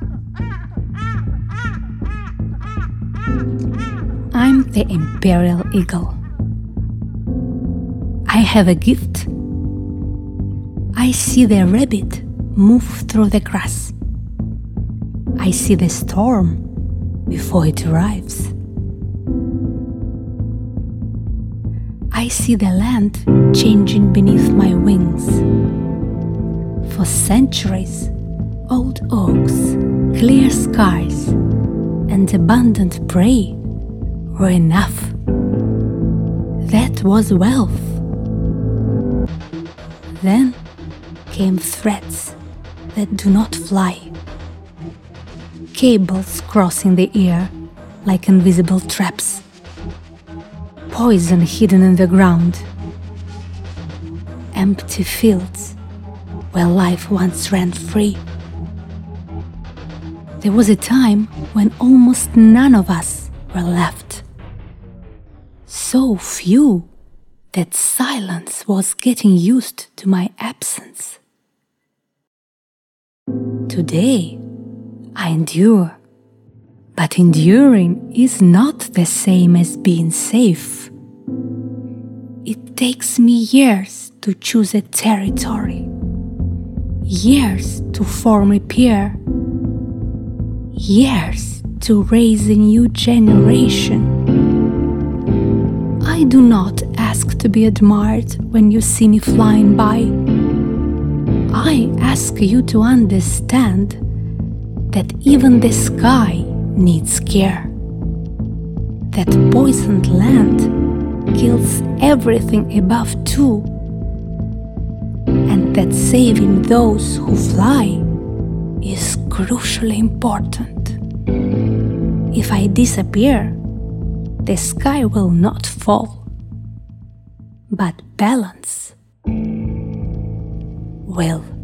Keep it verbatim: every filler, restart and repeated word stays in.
I'm the Imperial Eagle. I have a gift. I see the rabbit move through the grass. I see the storm before it arrives. I see the land changing beneath my wings. For centuries, old oaks, clear skies, and abundant prey were enough. That was wealth. Then came threats that do not fly. Cables crossing the air like invisible traps. Poison hidden in the ground. Empty fields where life once ran free. There was a time when almost none of us were left. So few that silence was getting used to my absence. Today, I endure, but enduring is not the same as being safe. It takes me years to choose a territory, years to form a peer, years to raise a new generation. I do not ask to be admired when you see me flying by. I ask you to understand that even the sky needs care. That poisoned land kills everything above too. And that saving those who fly is crucially important. If I disappear, the sky will not fall, but balance will.